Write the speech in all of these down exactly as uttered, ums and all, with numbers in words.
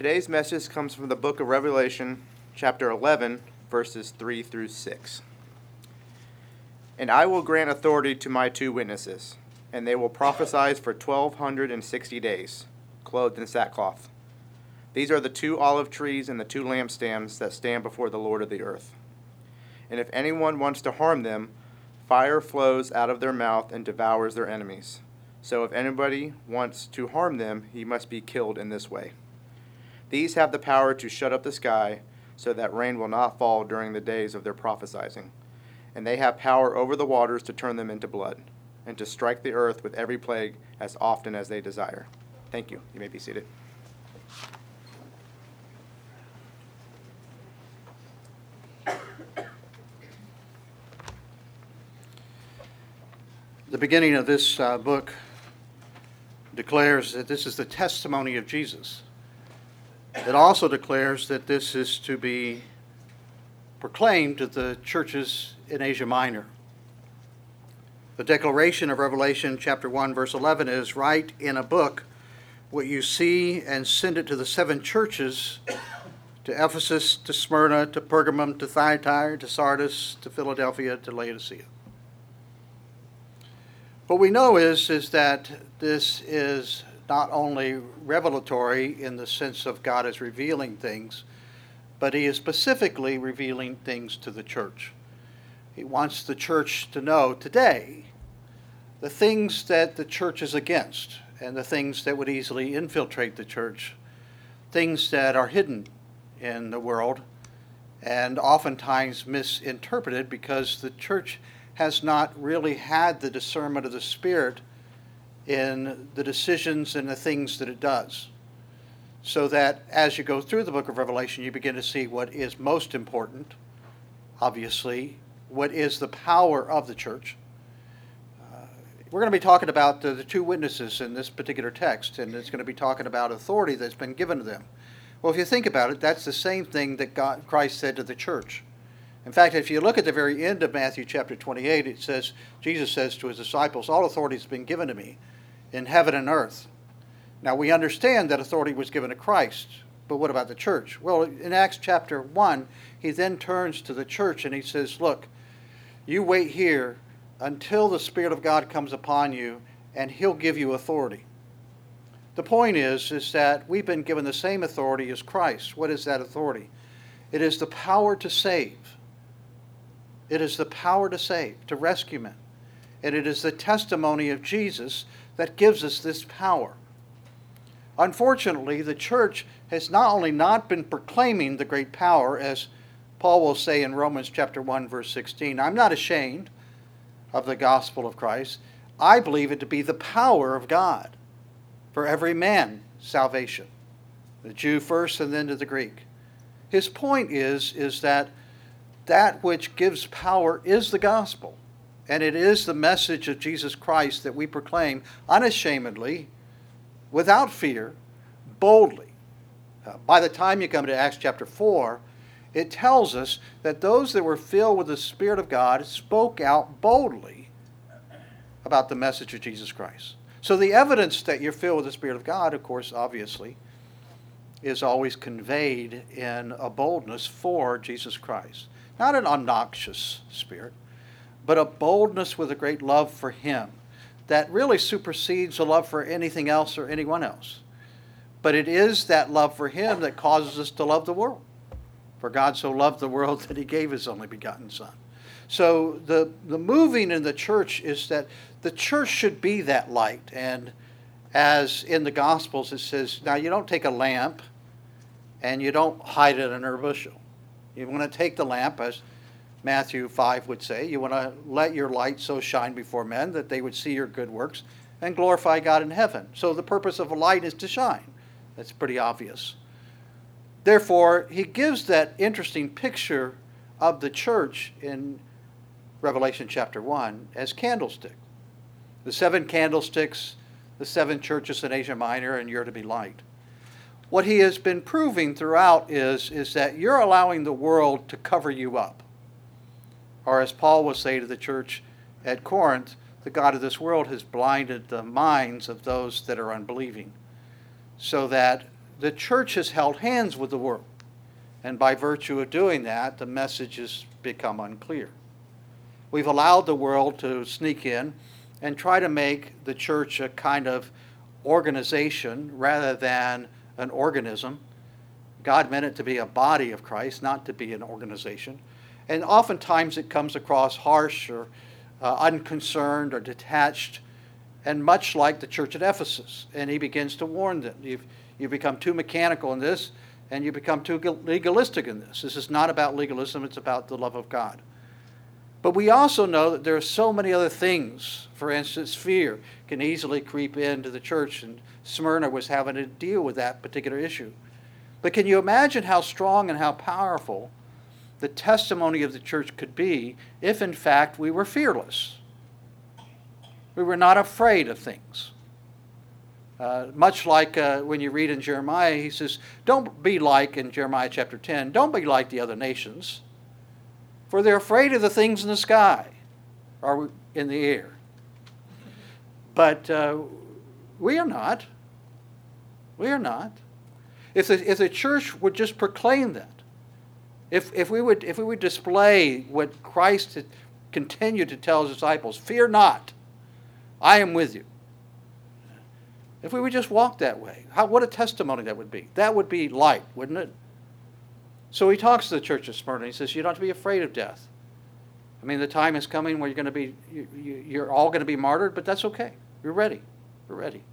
Today's message comes from the book of Revelation, chapter eleven, verses three through six. And I will grant authority to my two witnesses, and they will prophesy for twelve hundred and sixty days, clothed in sackcloth. These are the two olive trees and the two lampstands that stand before the Lord of the earth. And if anyone wants to harm them, fire flows out of their mouth and devours their enemies. So if anybody wants to harm them, he must be killed in this way. These have the power to shut up the sky, so that rain will not fall during the days of their prophesying. And they have power over the waters to turn them into blood, and to strike the earth with every plague as often as they desire. Thank you. You may be seated. The beginning of this uh, book declares that this is the testimony of Jesus. It also declares that this is to be proclaimed to the churches in Asia Minor. The declaration of Revelation chapter one, verse eleven is, "Write in a book what you see and send it to the seven churches, to Ephesus, to Smyrna, to Pergamum, to Thyatira, to Sardis, to Philadelphia, to Laodicea." What we know is, is that this is not only revelatory in the sense of God is revealing things, but he is specifically revealing things to the church. He wants the church to know today the things that the church is against and the things that would easily infiltrate the church, things that are hidden in the world and oftentimes misinterpreted because the church has not really had the discernment of the Spirit in the decisions and the things that it does. So that as you go through the book of Revelation, you begin to see what is most important, obviously, what is the power of the church. Uh, we're going to be talking about the, the two witnesses in this particular text, and it's going to be talking about authority that's been given to them. Well, if you think about it, that's the same thing that God, Christ said to the church. In fact, if you look at the very end of Matthew chapter twenty-eight, it says, Jesus says to his disciples, "All authority has been given to me in heaven and earth." Now, we understand that authority was given to Christ, but what about the church? Well, in Acts chapter one, he then turns to the church and he says, "Look, you wait here until the Spirit of God comes upon you, and he'll give you authority." The point is, is that we've been given the same authority as Christ. What is that authority? It is the power to save. It is the power to save, to rescue men. And it is the testimony of Jesus that gives us this power. Unfortunately, the church has not only not been proclaiming the great power, as Paul will say in Romans chapter one, verse sixteen, "I'm not ashamed of the gospel of Christ. I believe it to be the power of God for every man salvation." The Jew first and then to the Greek. His point is, is that that which gives power is the gospel. And it is the message of Jesus Christ that we proclaim unashamedly, without fear, boldly. Uh, by the time you come to Acts chapter four, it tells us that those that were filled with the Spirit of God spoke out boldly about the message of Jesus Christ. So the evidence that you're filled with the Spirit of God, of course, obviously, is always conveyed in a boldness for Jesus Christ. Not an obnoxious spirit, but a boldness with a great love for him that really supersedes a love for anything else or anyone else. But it is that love for him that causes us to love the world. For God so loved the world that he gave his only begotten Son. So the, the moving in the church is that the church should be that light. And as in the Gospels it says, now you don't take a lamp and you don't hide it under a bushel. You want to take the lamp, as Matthew five would say. You want to let your light so shine before men that they would see your good works and glorify God in heaven. So the purpose of a light is to shine. That's pretty obvious. Therefore, he gives that interesting picture of the church in Revelation chapter one as candlestick. The seven candlesticks, the seven churches in Asia Minor, and you're to be light. What he has been proving throughout is, is that you're allowing the world to cover you up. Or as Paul will say to the church at Corinth, the God of this world has blinded the minds of those that are unbelieving, so that the church has held hands with the world. And by virtue of doing that, the message has become unclear. We've allowed the world to sneak in and try to make the church a kind of organization rather than an organism. God meant it to be a body of Christ, not to be an organization. And oftentimes it comes across harsh or uh, unconcerned or detached, and much like the church at Ephesus. And he begins to warn them. You've, you've become too mechanical in this, and you become too legalistic in this. This is not about legalism, it's about the love of God. But we also know that there are so many other things. For instance, fear can easily creep into the church, and Smyrna was having to deal with that particular issue. But can you imagine how strong and how powerful the testimony of the church could be if, in fact, we were fearless? We were not afraid of things. Uh, much like uh, when you read in Jeremiah, he says, don't be like, in Jeremiah chapter ten, don't be like the other nations, for they're afraid of the things in the sky or in the air. But uh, we are not. We are not. If the, if the church would just proclaim that, if, if, we would, if we would display what Christ had continued to tell his disciples, fear not, I am with you. If we would just walk that way, how, what a testimony that would be. That would be light, wouldn't it? So he talks to the church of Smyrna. He says, you don't have to be afraid of death. I mean, the time is coming where you're going to be, you, you, you're all going to be martyred, but that's okay. You're ready. We're ready.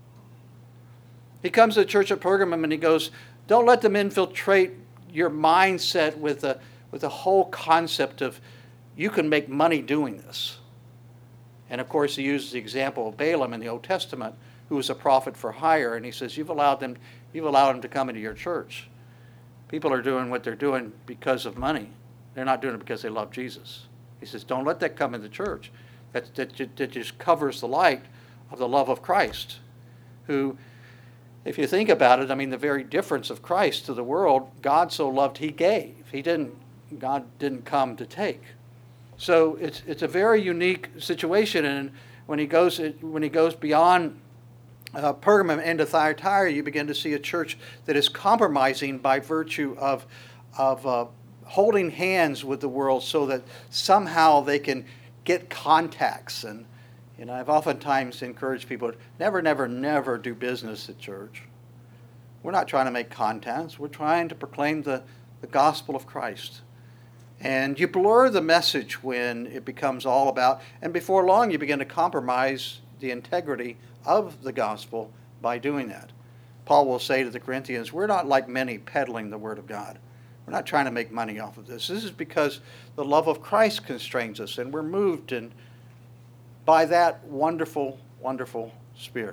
He comes to the church at Pergamum and he goes, don't let them infiltrate your mindset with the, with the whole concept of you can make money doing this. And of course, he uses the example of Balaam in the Old Testament, who was a prophet for hire, and he says, you've allowed them, you've allowed them to come into your church. People are doing what they're doing because of money. They're not doing it because they love Jesus. He says, don't let that come in the church. That, that, that just covers the light of the love of Christ, who, if you think about it, I mean, the very difference of Christ to the world, God so loved, he gave. He didn't, God didn't come to take. So it's it's a very unique situation, and when he goes when he goes beyond uh, Pergamum into Thyatira, you begin to see a church that is compromising by virtue of of uh, holding hands with the world, so that somehow they can get contacts. And you know, I've oftentimes encouraged people to never, never, never do business at church. We're not trying to make contacts. We're trying to proclaim the, the gospel of Christ. And you blur the message when it becomes all about, and before long you begin to compromise the integrity of the gospel by doing that. Paul will say to the Corinthians, we're not like many peddling the word of God. We're not trying to make money off of this. This is because the love of Christ constrains us, and we're moved in, by that wonderful, wonderful Spirit.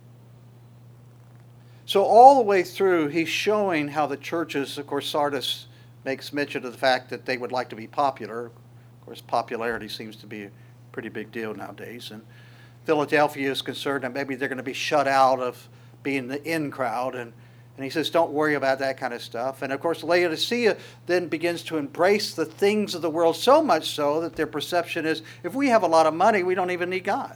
So all the way through, he's showing how the churches, of course, Sardis makes mention of the fact that they would like to be popular. Of course, popularity seems to be a pretty big deal nowadays. And Philadelphia is concerned that maybe they're going to be shut out of being the in crowd. And, and he says, don't worry about that kind of stuff. And of course, Laodicea then begins to embrace the things of the world, so much so that their perception is, if we have a lot of money, we don't even need God.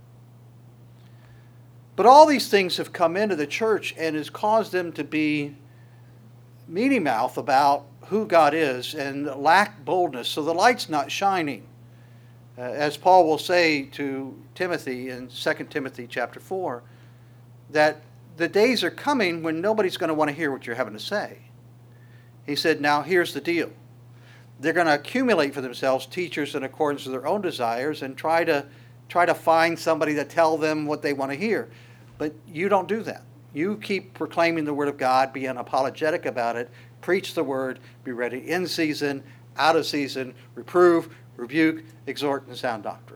But all these things have come into the church and has caused them to be mealy mouth about who God is and lack boldness. So the light's not shining. Uh, as Paul will say to Timothy in Second Timothy chapter four, that the days are coming when nobody's going to want to hear what you're having to say. He said, now here's the deal. They're going to accumulate for themselves teachers in accordance with their own desires and try to try to find somebody to tell them what they want to hear. But you don't do that. You keep proclaiming the word of God, be unapologetic about it, preach the word, be ready in season, out of season, reprove, rebuke, exhort, and sound doctrine.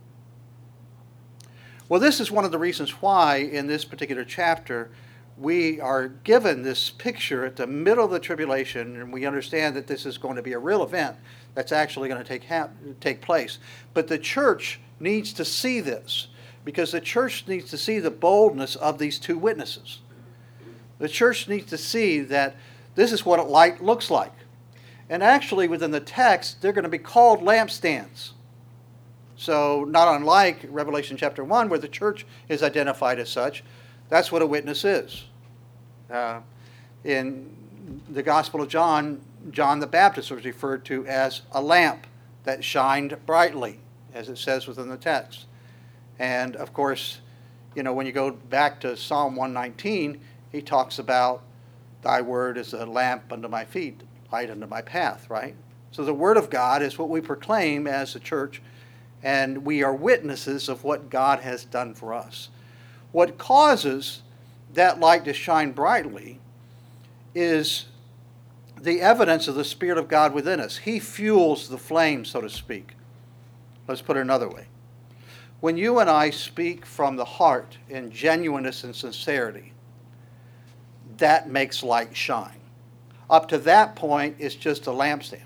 Well, this is one of the reasons why in this particular chapter we are given this picture at the middle of the tribulation, and we understand that this is going to be a real event that's actually going to take, ha- take place. But the church needs to see this, because the church needs to see the boldness of these two witnesses. The church needs to see that this is what light looks like. And actually, within the text, they're going to be called lampstands. So, not unlike Revelation chapter one, where the church is identified as such, that's what a witness is. Uh, In the Gospel of John, John the Baptist was referred to as a lamp that shined brightly, as it says within the text. And of course, you know, when you go back to Psalm one nineteen, he talks about thy word is a lamp unto my feet, light unto my path, right? So the word of God is what we proclaim as a church, and we are witnesses of what God has done for us. What causes that light to shine brightly is the evidence of the Spirit of God within us. He fuels the flame, so to speak. Let's put it another way. When you and I speak from the heart in genuineness and sincerity, that makes light shine. Up to that point, it's just a lampstand.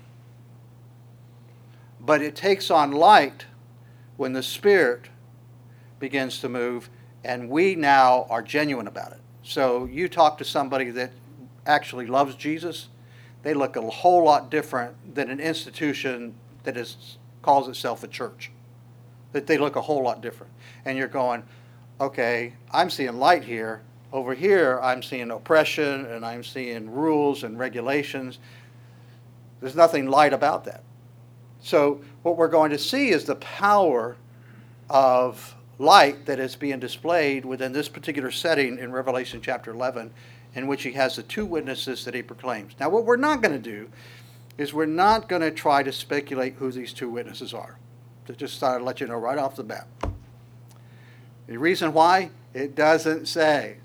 But it takes on light when the Spirit begins to move, and we now are genuine about it. So you talk to somebody that actually loves Jesus, they look a whole lot different than an institution that is calls itself a church. That they look a whole lot different. And you're going, okay, I'm seeing light here. Over here, I'm seeing oppression, and I'm seeing rules and regulations. There's nothing light about that. So what we're going to see is the power of light that is being displayed within this particular setting in Revelation chapter eleven, in which he has the two witnesses that he proclaims. Now, what we're not going to do is we're not going to try to speculate who these two witnesses are. To just start to let you know right off the bat. The reason why? It doesn't say.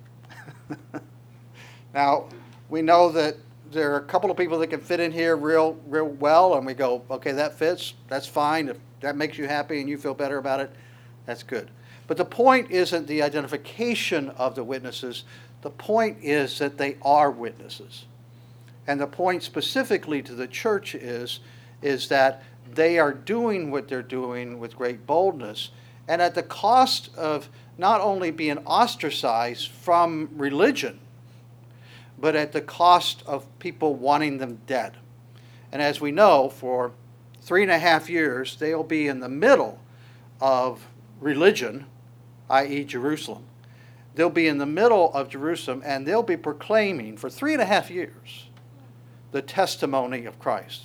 Now, we know that there are a couple of people that can fit in here real, real well, and we go, okay, that fits, that's fine. If that makes you happy and you feel better about it, that's good. But the point isn't the identification of the witnesses. The point is that they are witnesses. And the point specifically to the church is, is that they are doing what they're doing with great boldness, and at the cost of not only being ostracized from religion, but at the cost of people wanting them dead. And as we know, for three and a half years, they'll be in the middle of religion, that is. Jerusalem. They'll be in the middle of Jerusalem, and they'll be proclaiming for three and a half years the testimony of Christ.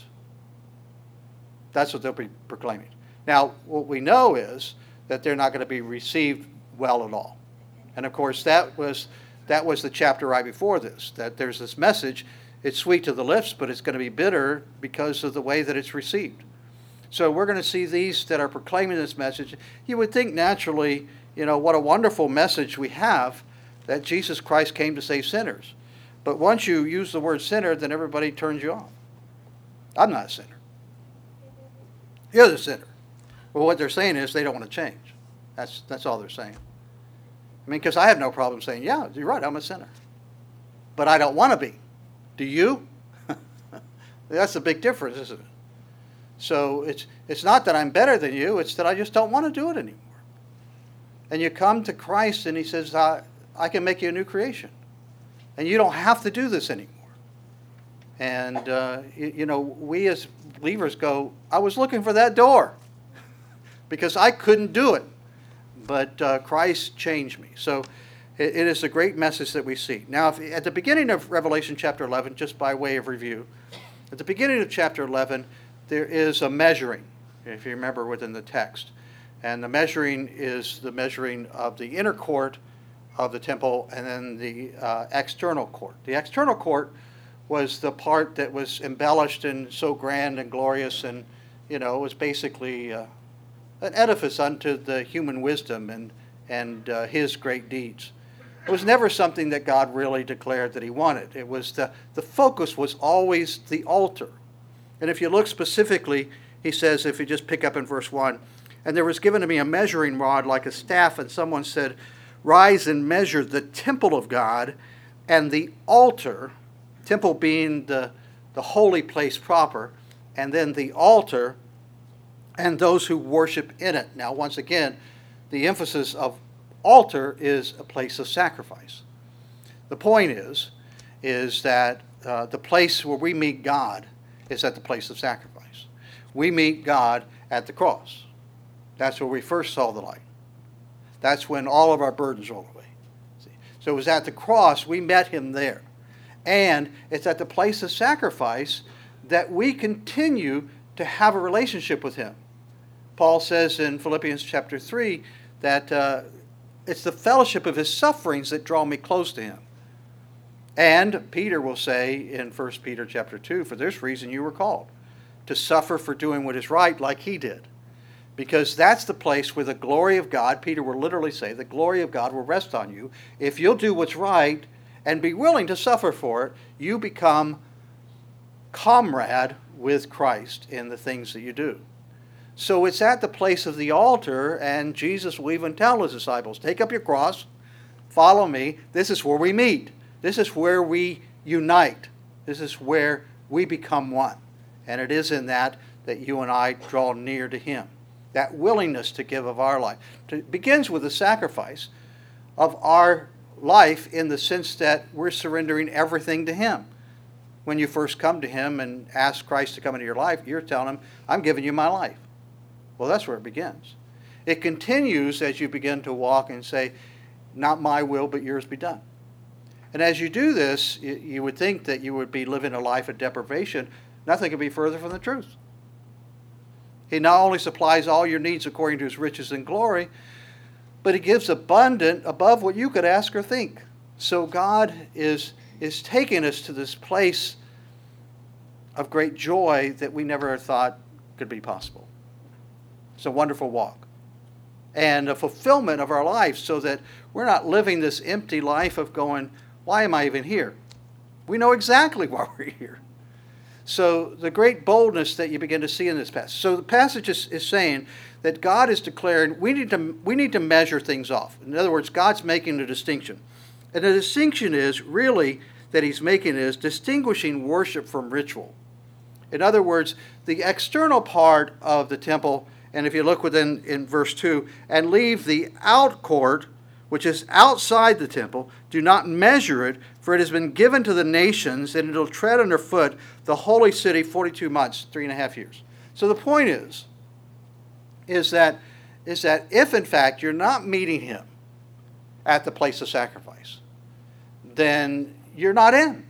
That's what they'll be proclaiming. Now, what we know is that they're not going to be received well at all. And of course, that was that was the chapter right before this, that there's this message. It's sweet to the lips, but it's going to be bitter because of the way that it's received. So we're going to see these that are proclaiming this message. You would think naturally, you know, what a wonderful message we have, that Jesus Christ came to save sinners. But once you use the word sinner, then everybody turns you off. I'm not a sinner. You're the sinner. Well, what they're saying is they don't want to change. That's that's all they're saying. I mean, because I have no problem saying, yeah, you're right, I'm a sinner. But I don't want to be. Do you? That's a big difference, isn't it? So it's it's not that I'm better than you, it's that I just don't want to do it anymore. And you come to Christ and he says, I, I can make you a new creation. And you don't have to do this anymore. And, uh, you, you know, we as believers go, I was looking for that door because I couldn't do it. But uh, Christ changed me. So it, it is a great message that we see. Now, if, at the beginning of Revelation chapter eleven, just by way of review, at the beginning of chapter eleven, there is a measuring, if you remember within the text. And the measuring is the measuring of the inner court of the temple and then the uh, external court. The external court was the part that was embellished and so grand and glorious, and, you know, it was basically uh, an edifice unto the human wisdom and, and uh, his great deeds. It was never something that God really declared that he wanted. It was the, the focus was always the altar. And if you look specifically, he says, if you just pick up in verse one, and there was given to me a measuring rod like a staff, and someone said, rise and measure the temple of God and the altar, temple being the, the holy place proper, and then the altar and those who worship in it. Now, once again, the emphasis of altar is a place of sacrifice. The point is, is that uh, the place where we meet God is at the place of sacrifice. We meet God at the cross. That's where we first saw the light. That's when all of our burdens rolled away. See? So it was at the cross, we met him there. And it's at the place of sacrifice that we continue to have a relationship with him. Paul says in Philippians chapter three that uh, it's the fellowship of his sufferings that draw me close to him. And Peter will say in First Peter chapter two, for this reason you were called, to suffer for doing what is right like he did. Because that's the place where the glory of God, Peter will literally say, the glory of God will rest on you. If you'll do what's right and be willing to suffer for it, you become comrade with Christ in the things that you do. So it's at the place of the altar, and Jesus will even tell his disciples, take up your cross, follow me. This is where we meet. This is where we unite. This is where we become one. And it is in that that you and I draw near to him. That willingness to give of our life. It begins with the sacrifice of our life in the sense that we're surrendering everything to him. When you first come to him and ask Christ to come into your life, you're telling him, I'm giving you my life. Well, that's where it begins. It continues as you begin to walk and say, not my will, but yours be done. And as you do this, you would think that you would be living a life of deprivation. Nothing could be further from the truth. He not only supplies all your needs according to his riches and glory, but he gives abundant above what you could ask or think. So God is, is taking us to this place of great joy that we never thought could be possible. It's a wonderful walk. And a fulfillment of our life so that we're not living this empty life of going, why am I even here? We know exactly why we're here. So the great boldness that you begin to see in this passage. So the passage is, is saying that God is declaring we need to we need to measure things off. In other words, God's making a distinction. And the distinction is really that he's making is distinguishing worship from ritual. In other words, the external part of the temple, and if you look within in verse two, and leave the out court, which is outside the temple, do not measure it, for it has been given to the nations, and it will tread underfoot the holy city forty-two months, three and a half years. So the point is, is that, is that if in fact you're not meeting him at the place of sacrifice, then you're not in.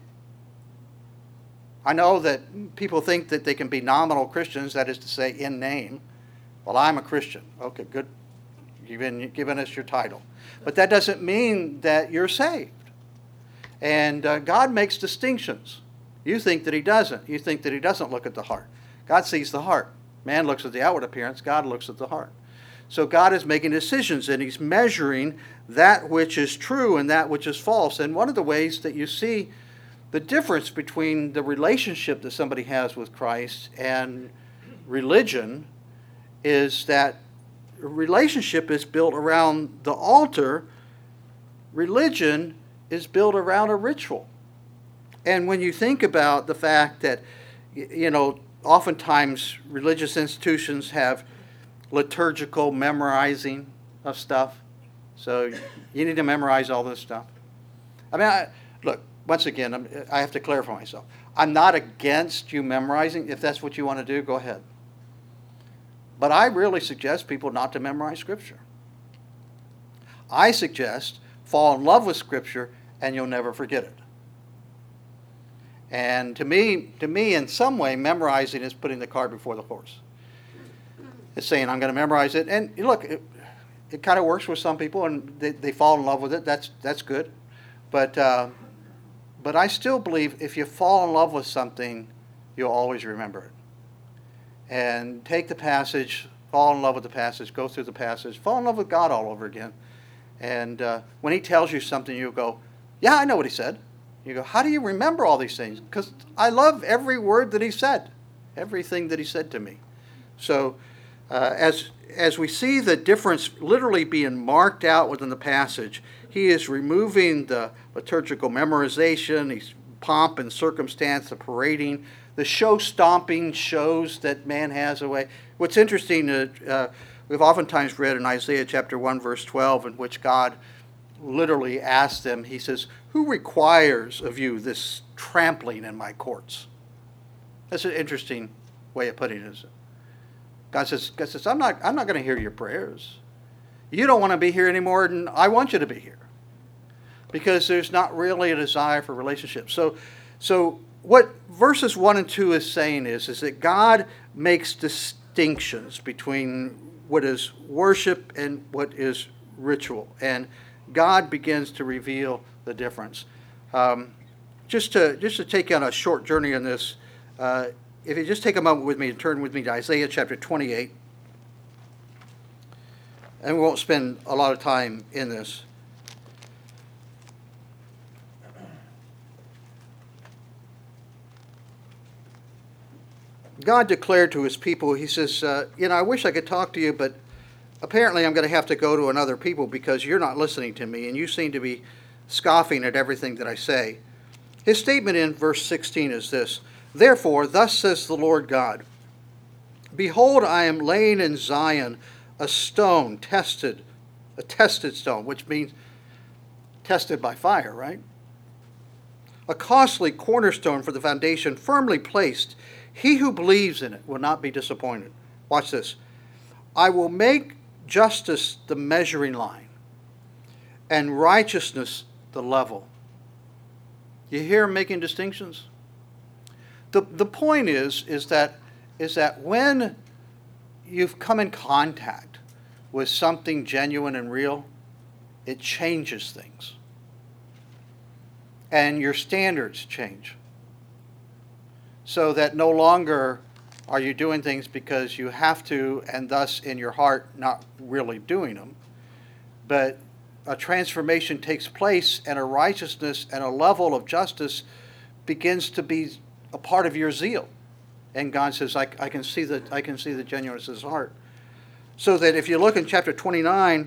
I know that people think that they can be nominal Christians, that is to say, in name. Well, I'm a Christian. Okay, good. You've been given us your title. But that doesn't mean that you're saved. And uh, God makes distinctions. You think that he doesn't. You think that he doesn't look at the heart. God sees the heart. Man looks at the outward appearance. God looks at the heart. So God is making decisions, and he's measuring that which is true and that which is false. And one of the ways that you see the difference between the relationship that somebody has with Christ and religion is that relationship is built around the altar. Religion is built around a ritual. And when you think about the fact that, you know, oftentimes religious institutions have liturgical memorizing of stuff. So you need to memorize all this stuff. I mean, I, look, once again, I'm, I have to clarify myself. I'm not against you memorizing. If that's what you want to do, go ahead. But I really suggest people not to memorize Scripture. I suggest fall in love with Scripture and you'll never forget it. And to me, to me, in some way, memorizing is putting the cart before the horse. It's saying, I'm going to memorize it. And look, it, it kind of works with some people, and they, they fall in love with it. That's that's good. But, uh, but I still believe if you fall in love with something, you'll always remember it. And take the passage, fall in love with the passage, go through the passage, fall in love with God all over again. And uh, when he tells you something, you go, yeah, I know what he said. You go, how do you remember all these things? Because I love every word that he said, everything that he said to me. So uh, as, as we see the difference literally being marked out within the passage, he is removing the liturgical memorization, he's pomp and circumstance, the parading, the show-stomping shows that man has away. What's interesting, uh, uh, we've oftentimes read in Isaiah chapter one, verse twelve, in which God literally asks them, he says, who requires of you this trampling in my courts? That's an interesting way of putting it, isn't it? God says, God says I'm not, I'm not going to hear your prayers. You don't want to be here any more than I want you to be here. because there's not really a desire for relationship. So, so what verses one and two is saying is, is that God makes distinctions between what is worship and what is ritual. And God begins to reveal the difference. Um, just to just to take on a short journey on this, uh, if you just take a moment with me and turn with me to Isaiah chapter twenty-eight. And we won't spend a lot of time in this. God declared to his people, he says, uh, you know, I wish I could talk to you, but apparently I'm going to have to go to another people because you're not listening to me and you seem to be scoffing at everything that I say. His statement in verse sixteen is this: Therefore, thus says the Lord God, Behold, I am laying in Zion a stone tested, a tested stone, which means tested by fire, right? A costly cornerstone for the foundation, firmly placed. He who believes in it will not be disappointed. Watch this. I will make justice the measuring line and righteousness the level. You hear him making distinctions? The, the point is, is that, is that when you've come in contact with something genuine and real, it changes things. And your standards change. So that no longer are you doing things because you have to, and thus in your heart not really doing them. But a transformation takes place, and a righteousness and a level of justice begins to be a part of your zeal. And God says, I, I can see the I can see the genuineness of his heart. So that if you look in chapter twenty-nine,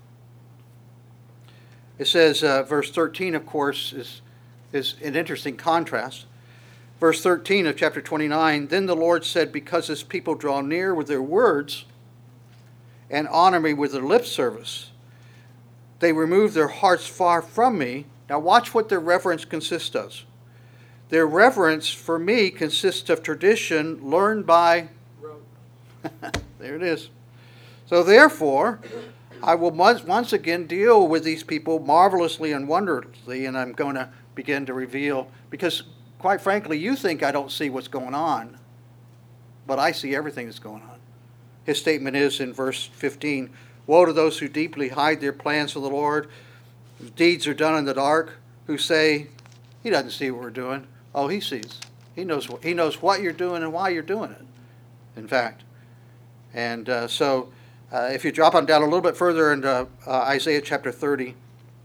it says, uh, verse thirteen, of course, is, is an interesting contrast. Verse thirteen of chapter twenty-nine, Then the Lord said, Because this people draw near with their words and honor me with their lip service, they remove their hearts far from me. Now watch what their reverence consists of. Their reverence for me consists of tradition learned by rote. There it is. So therefore, I will once again deal with these people marvelously and wonderfully, and I'm going to begin to reveal, because quite frankly, you think I don't see what's going on, but I see everything that's going on. His statement is in verse fifteen, Woe to those who deeply hide their plans from the Lord, whose deeds are done in the dark, who say, He doesn't see what we're doing. Oh, he sees. He knows what, he knows what you're doing and why you're doing it, in fact. And uh, so uh, if you drop on down a little bit further into uh, Isaiah chapter thirty,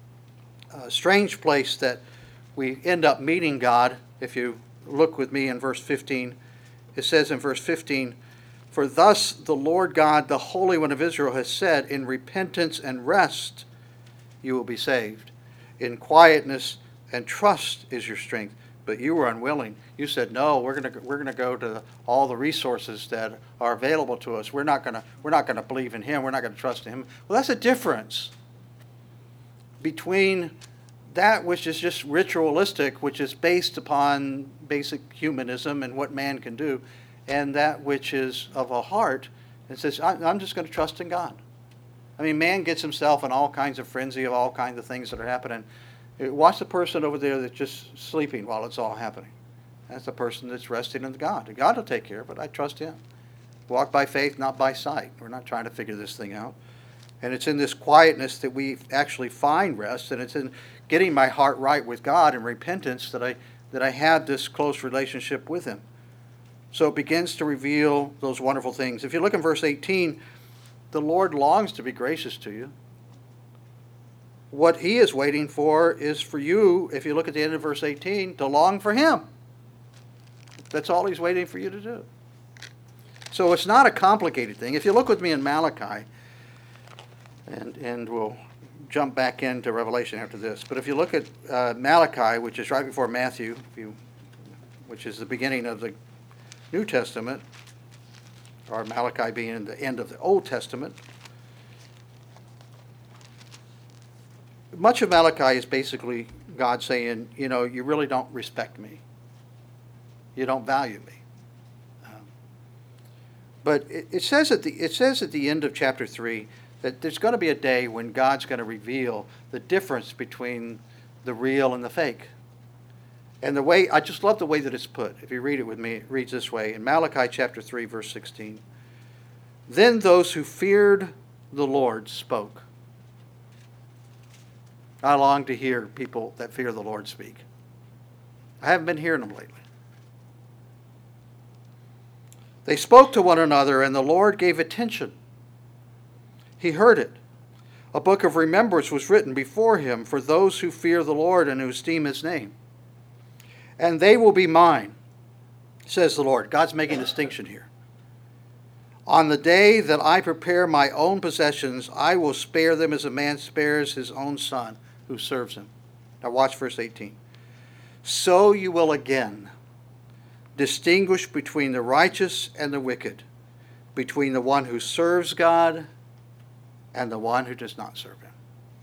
a strange place that we end up meeting God. If you look with me in verse fifteen, it says in verse fifteen, For thus the Lord God, the Holy One of Israel, has said, In repentance and rest you will be saved. In quietness and trust is your strength. But you were unwilling. You said, no, we're going to we're going to go to all the resources that are available to us. We're not going to we're not going to believe in him. We're not going to trust in him. Well, that's a difference between that which is just ritualistic, which is based upon basic humanism and what man can do, and that which is of a heart and says, I'm just going to trust in God. I mean, man gets himself in all kinds of frenzy of all kinds of things that are happening. Watch the person over there that's just sleeping while it's all happening. That's the person that's resting in God. God will take care of it. I trust him. Walk by faith, not by sight. We're not trying to figure this thing out. And it's in this quietness that we actually find rest, and it's in getting my heart right with God and repentance that I that I have this close relationship with him. So it begins to reveal those wonderful things. If you look in verse eighteen, the Lord longs to be gracious to you. What he is waiting for is for you, if you look at the end of verse eighteen, to long for him. That's all he's waiting for you to do. So it's not a complicated thing. If you look with me in Malachi, and, and we'll jump back into Revelation after this, but if you look at uh, Malachi, which is right before Matthew, if you, which is the beginning of the New Testament, or Malachi being the end of the Old Testament, much of Malachi is basically God saying, you know, you really don't respect me. You don't value me. Um, but it, it says at the it says at the end of chapter three that there's going to be a day when God's going to reveal the difference between the real and the fake. And the way, I just love the way that it's put. If you read it with me, it reads this way. In Malachi chapter three, verse sixteen. Then those who feared the Lord spoke. I long to hear people that fear the Lord speak. I haven't been hearing them lately. They spoke to one another, and the Lord gave attention. He heard it. A book of remembrance was written before him for those who fear the Lord and who esteem his name. And they will be mine, says the Lord. God's making a distinction here. On the day that I prepare my own possessions, I will spare them as a man spares his own son who serves him. Now watch verse eighteen. So you will again distinguish between the righteous and the wicked, between the one who serves God and the one who does not serve him.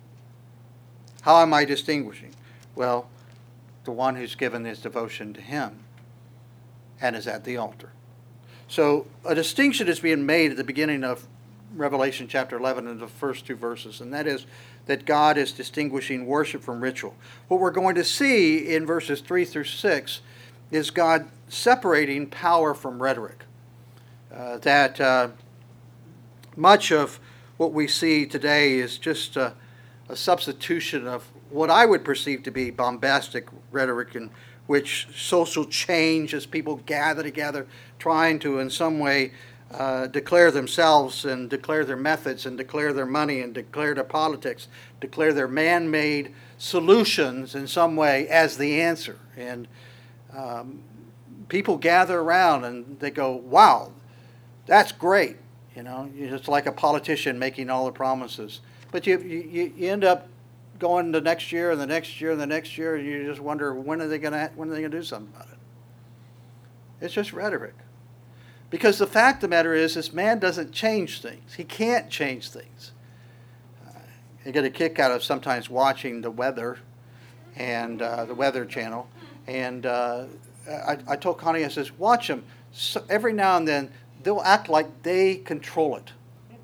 How am I distinguishing? Well, the one who's given his devotion to him and is at the altar. So a distinction is being made at the beginning of Revelation chapter eleven in the first two verses, and that is that God is distinguishing worship from ritual. What we're going to see in verses three through six is God separating power from rhetoric. Uh, that uh, much of what we see today is just a, a substitution of what I would perceive to be bombastic rhetoric, in which social change as people gather together trying to in some way uh, declare themselves and declare their methods and declare their money and declare their politics, declare their man-made solutions in some way as the answer. And um, people gather around and they go, wow, that's great. You know, it's like a politician making all the promises. But you, you, you end up going the next year and the next year and the next year, and you just wonder, when are they going to when are they going to do something about it? It's just rhetoric. Because the fact of the matter is, this man doesn't change things. He can't change things. Uh, I get a kick out of sometimes watching the weather and uh, the Weather Channel. And uh, I, I told Connie, I says, watch them. So every now and then, they'll act like they control it.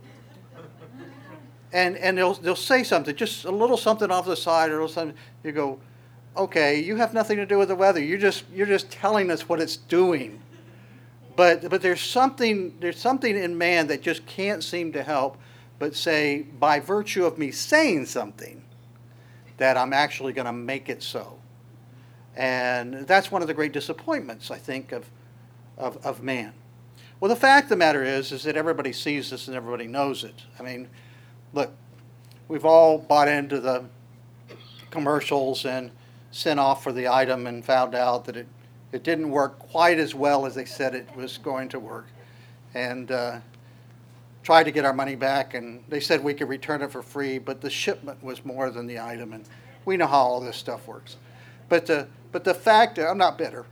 And and they'll they'll say something, just a little something off the side or a little something. You go, okay, you have nothing to do with the weather. You're just you're just telling us what it's doing. But but there's something there's something in man that just can't seem to help but say, by virtue of me saying something, that I'm actually going to make it so. And that's one of the great disappointments, I think, of of of man. Well, the fact of the matter is, is that everybody sees this and everybody knows it. I mean, look, we've all bought into the commercials and sent off for the item and found out that it, it didn't work quite as well as they said it was going to work. And uh, tried to get our money back, and they said we could return it for free, but the shipment was more than the item, and we know how all this stuff works. But the, but the fact, I'm not bitter.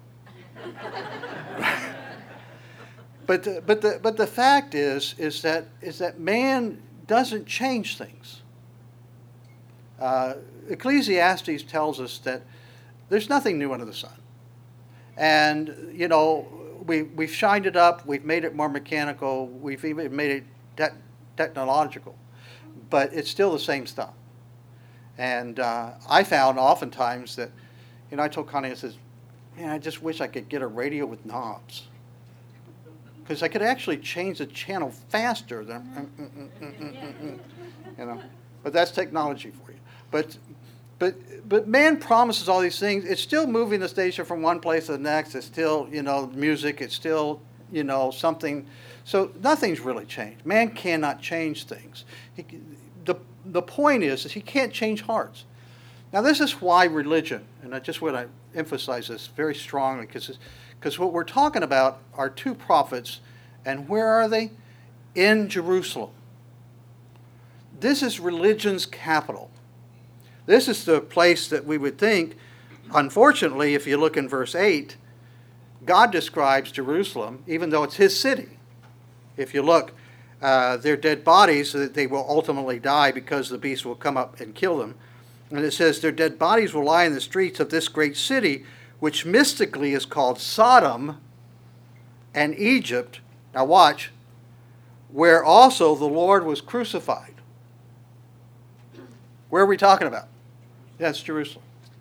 But the, but the but the fact is is that is that man doesn't change things. Uh, Ecclesiastes tells us that there's nothing new under the sun, and you know we we've shined it up, we've made it more mechanical, we've even made it te- technological, but it's still the same stuff. And uh, I found oftentimes that, you know, I told Connie, I says, man, I just wish I could get a radio with knobs. Because I could actually change the channel faster than, mm, mm, mm, mm, mm, mm, you know. But that's technology for you. But, but, but man promises all these things. It's still moving the station from one place to the next. It's still, you know, music. It's still, you know, something. So nothing's really changed. Man cannot change things. He, the the point is, is he can't change hearts. Now this is why religion, and I just want to emphasize this very strongly, because because what we're talking about are two prophets, and where are they? In Jerusalem. This is religion's capital. This is the place that we would think, unfortunately, if you look in verse eight, God describes Jerusalem, even though it's his city. If you look, uh, their dead bodies, they will ultimately die because the beast will come up and kill them. And it says, their dead bodies will lie in the streets of this great city, which mystically is called Sodom and Egypt. Now watch, where also the Lord was crucified. Where are we talking about? That's Jerusalem.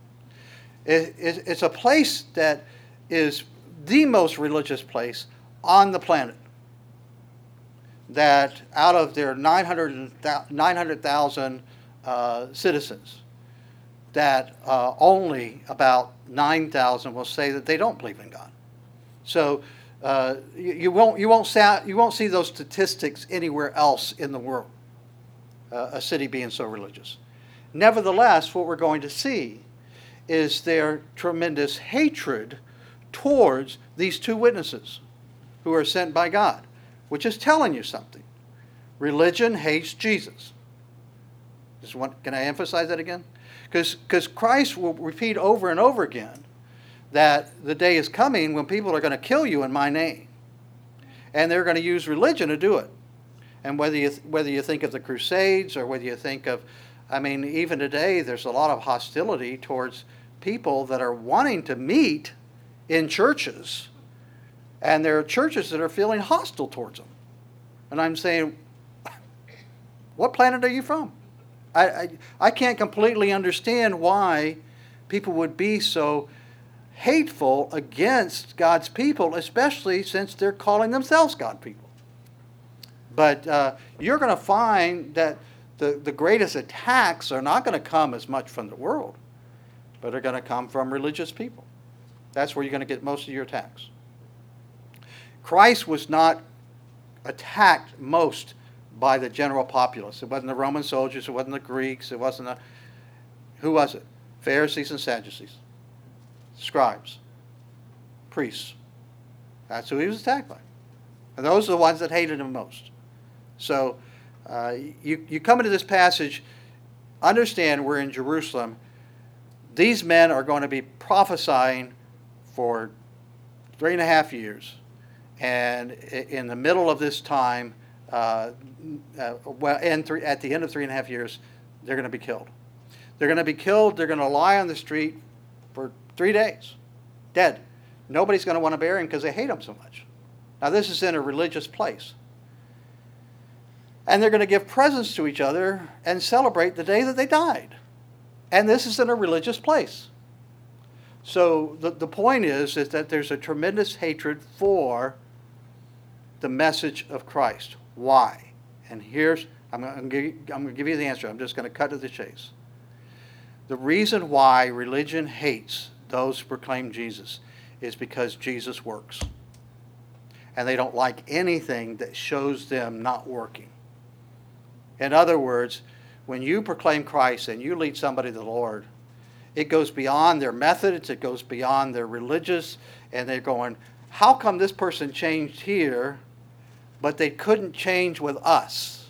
It, it, it's a place that is the most religious place on the planet. That out of their nine hundred thousand uh, citizens, that uh, only about nine thousand will say that they don't believe in God. So uh, you, you won't you won't sa- you won't see those statistics anywhere else in the world. Uh, a city being so religious. Nevertheless, what we're going to see is their tremendous hatred towards these two witnesses who are sent by God, which is telling you something. Religion hates Jesus. Just want, can I emphasize that again? Because Christ will repeat over and over again that the day is coming when people are going to kill you in my name. And they're going to use religion to do it. And whether you, whether you think of the Crusades or whether you think of, I mean, even today there's a lot of hostility towards people that are wanting to meet in churches. And there are churches that are feeling hostile towards them. And I'm saying, what planet are you from? I, I, I can't completely understand why people would be so hateful against God's people, especially since they're calling themselves God people. But uh, you're going to find that the, the greatest attacks are not going to come as much from the world, but are going to come from religious people. That's where you're going to get most of your attacks. Christ was not attacked most by the general populace. It wasn't the Roman soldiers, it wasn't the Greeks, it wasn't the... Who was it? Pharisees and Sadducees. Scribes. Priests. That's who he was attacked by. And those are the ones that hated him most. So uh, you, you come into this passage, understand we're in Jerusalem. These men are going to be prophesying for three and a half years. And in the middle of this time, uh, uh, well, and three, at the end of three and a half years, they're going to be killed. They're going to be killed. They're going to lie on the street for three days, dead. Nobody's going to want to bury them because they hate them so much. Now, this is in a religious place. And they're going to give presents to each other and celebrate the day that they died. And this is in a religious place. So the, the point is, is that there's a tremendous hatred for the message of Christ. Why? And here's, I'm going to give you, I'm going to give you the answer. I'm just going to cut to the chase. The reason why religion hates those who proclaim Jesus is because Jesus works. And they don't like anything that shows them not working. In other words, when you proclaim Christ and you lead somebody to the Lord, it goes beyond their methods, it goes beyond their religious, and they're going, how come this person changed here, but they couldn't change with us?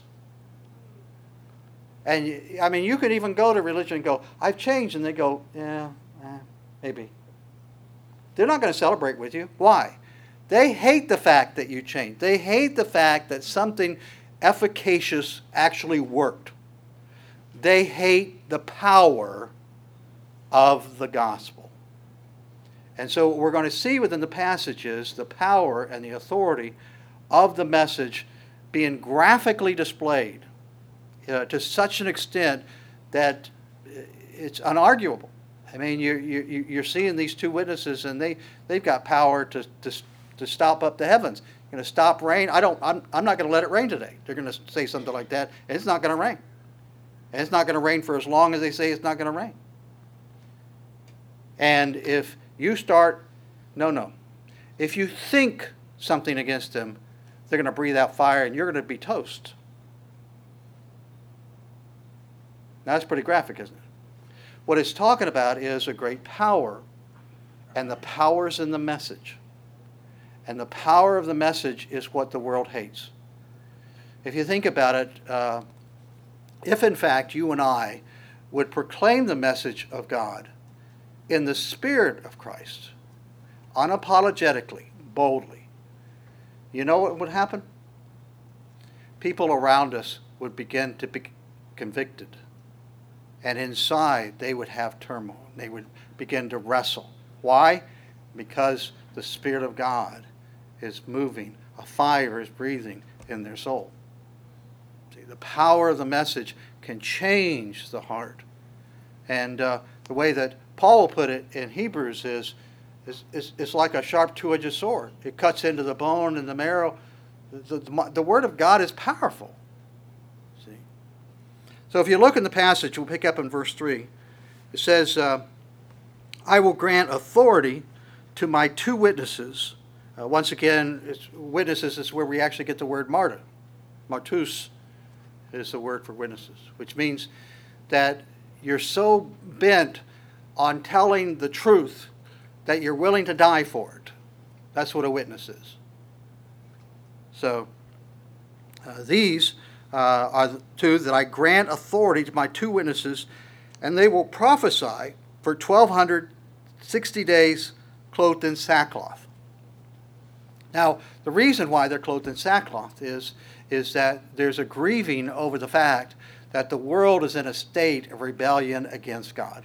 And I mean, you could even go to religion and go, I've changed, and they go, yeah, eh, maybe. They're not going to celebrate with you. Why? They hate the fact that you changed. They hate the fact that something efficacious actually worked. They hate the power of the gospel. And so what we're going to see within the passage is the power and the authority of the message being graphically displayed uh, to such an extent that it's unarguable. I mean, you're, you you're seeing these two witnesses, and they, they've got power to, to, to stop up the heavens. Going to stop rain. I don't, I'm, I'm not going to let it rain today. They're going to say something like that, and it's not going to rain. And it's not going to rain for as long as they say it's not going to rain. And if you start, no, no. If you think something against them, they're going to breathe out fire, and you're going to be toast. Now, that's pretty graphic, isn't it? What it's talking about is a great power, and the power's in the message. And the power of the message is what the world hates. If you think about it, uh, if in fact you and I would proclaim the message of God in the Spirit of Christ, unapologetically, boldly, you know what would happen? People around us would begin to be convicted. And inside they would have turmoil. They would begin to wrestle. Why? Because the Spirit of God is moving. A fire is breathing in their soul. See, the power of the message can change the heart. And uh, the way that Paul will put it in Hebrews is, is, is, is like a sharp two-edged sword. It cuts into the bone and the marrow. The, the, the Word of God is powerful. See? So if you look in the passage, we'll pick up in verse three. It says, uh, I will grant authority to my two witnesses. Uh, once again, it's, witnesses is where we actually get the word martyr. Martus is the word for witnesses, which means that you're so bent on telling the truth that you're willing to die for it. That's what a witness is. So uh, these uh, are the two that I grant authority to my two witnesses, and they will prophesy for twelve sixty days clothed in sackcloth. Now, the reason why they're clothed in sackcloth is, is that there's a grieving over the fact that the world is in a state of rebellion against God.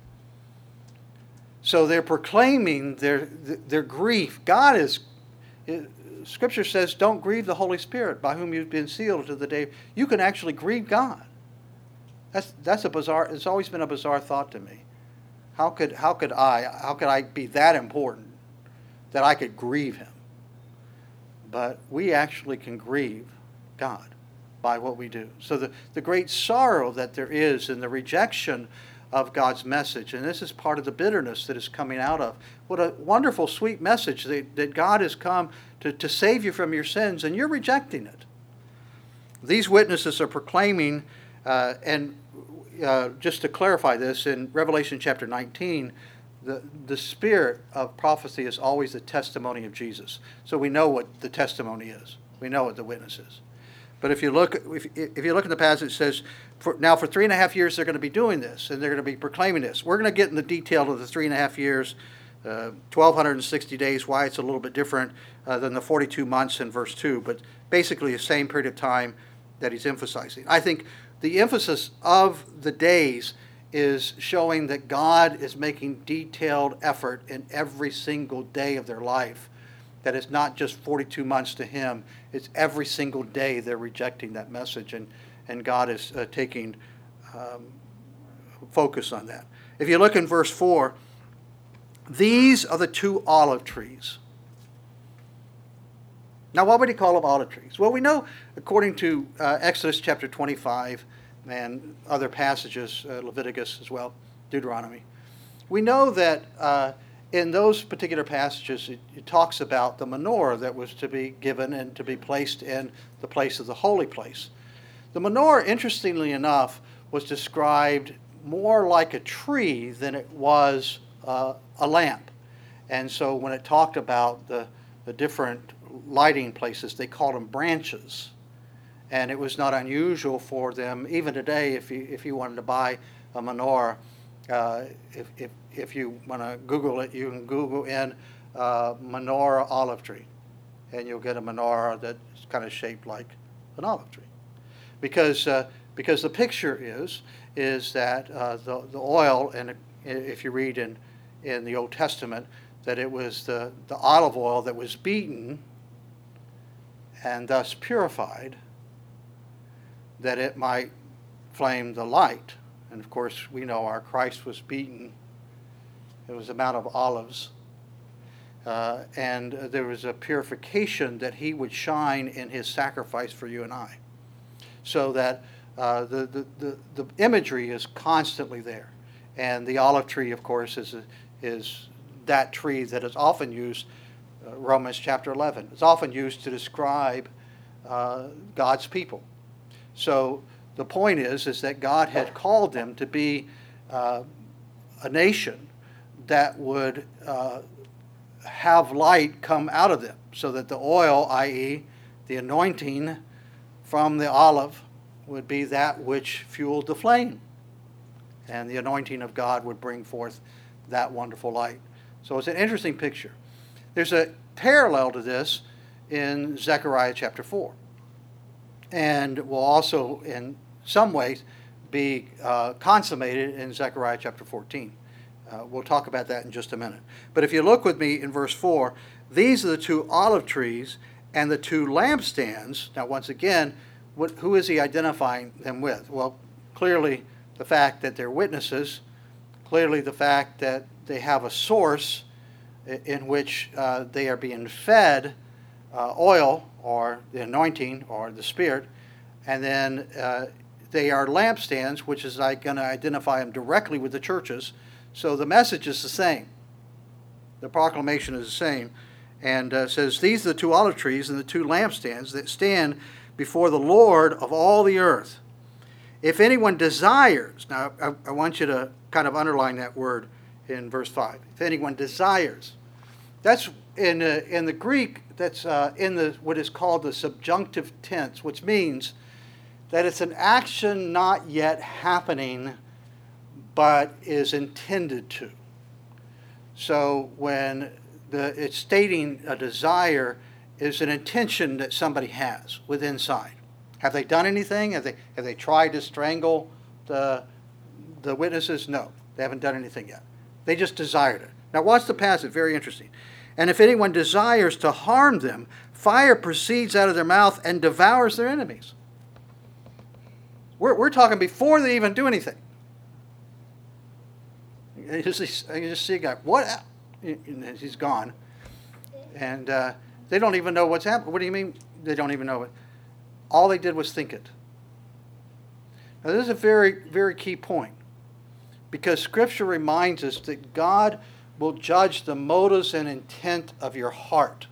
So they're proclaiming their, their grief. God is, Scripture says, don't grieve the Holy Spirit by whom you've been sealed to the day. You can actually grieve God. That's, that's a bizarre, it's always been a bizarre thought to me. How could, how could I, how could I be that important that I could grieve him? But we actually can grieve God by what we do. So the, the great sorrow that there is in the rejection of God's message, and this is part of the bitterness that is coming out of. What a wonderful, sweet message that, that God has come to, to save you from your sins, and you're rejecting it. These witnesses are proclaiming, uh, and uh, just to clarify this, in Revelation chapter nineteen, the, the spirit of prophecy is always the testimony of Jesus. So we know what the testimony is. We know what the witness is. But if you look, if, if you look at the passage, it says, for, now for three and a half years they're going to be doing this, and they're going to be proclaiming this. We're going to get in the detail of the three and a half years, uh, twelve sixty days, why it's a little bit different uh, than the forty-two months in verse two, but basically the same period of time that he's emphasizing. I think the emphasis of the days is showing that God is making detailed effort in every single day of their life. That it's not just forty-two months to him, it's every single day they're rejecting that message, and, and God is uh, taking um, focus on that. If you look in verse four, these are the two olive trees. Now, what would he call them olive trees? Well, we know, according to uh, Exodus chapter twenty-five and other passages, uh, Leviticus as well, Deuteronomy, we know that uh, in those particular passages, it, it talks about the menorah that was to be given and to be placed in the place of the holy place. The menorah, interestingly enough, was described more like a tree than it was uh, a lamp. And so when it talked about the, the different lighting places, they called them branches. And it was not unusual for them, even today, if you, if you wanted to buy a menorah, uh, if, if, if you want to Google it, you can Google in uh, menorah olive tree. And you'll get a menorah that's kind of shaped like an olive tree. Because, uh, because the picture is, is that uh, the, the oil, and if you read in, in the Old Testament, that it was the, the olive oil that was beaten and thus purified, that it might flame the light. And of course, we know our Christ was beaten. It was a mount of olives. Uh, and there was a purification that he would shine in his sacrifice for you and I. So that uh, the, the, the, the imagery is constantly there. And the olive tree, of course, is, is that tree that is often used, uh, Romans chapter eleven. It's often used to describe uh, God's people. So the point is, is that God had called them to be uh, a nation that would uh, have light come out of them, so that the oil, that is the anointing from the olive, would be that which fueled the flame. And the anointing of God would bring forth that wonderful light. So it's an interesting picture. There's a parallel to this in Zechariah chapter four. And will also, in some ways, be uh, consummated in Zechariah chapter fourteen. Uh, we'll talk about that in just a minute. But if you look with me in verse four, these are the two olive trees and the two lampstands. Now, once again, what, who is he identifying them with? Well, clearly the fact that they're witnesses, clearly the fact that they have a source in which uh, they are being fed uh, oil or the anointing or the Spirit, and then uh, they are lampstands, which is like going to identify them directly with the churches. So the message is the same. The proclamation is the same, and uh, says, "These are the two olive trees and the two lampstands that stand before the Lord of all the earth. If anyone desires," now I, I want you to kind of underline that word in verse five. If anyone desires, that's in uh, in the Greek. That's uh, in the what is called the subjunctive tense, which means that it's an action not yet happening, but is intended to. So when the it's stating a desire is an intention that somebody has with inside. Have they done anything? Have they have they tried to strangle the the witnesses? No, they haven't done anything yet. They just desired it. Now watch the passage, very interesting. "And if anyone desires to harm them, fire proceeds out of their mouth and devours their enemies." We're, we're talking before they even do anything. You just, you just see a guy, what? He's gone. And uh, they don't even know what's happened. What do you mean they don't even know it? All they did was think it. Now this is a very, very key point, because Scripture reminds us that God will judge the motives and intent of your heart.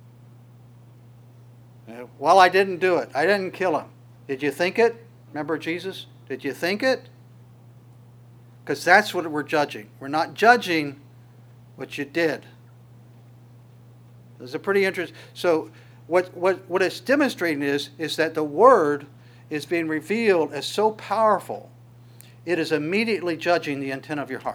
Well, I didn't do it. I didn't kill him. Did you think it? Remember Jesus? Did you think it? Because that's what we're judging. We're not judging what you did. This is a pretty interesting. So what, what, what it's demonstrating is, is that the Word is being revealed as so powerful, it is immediately judging the intent of your heart.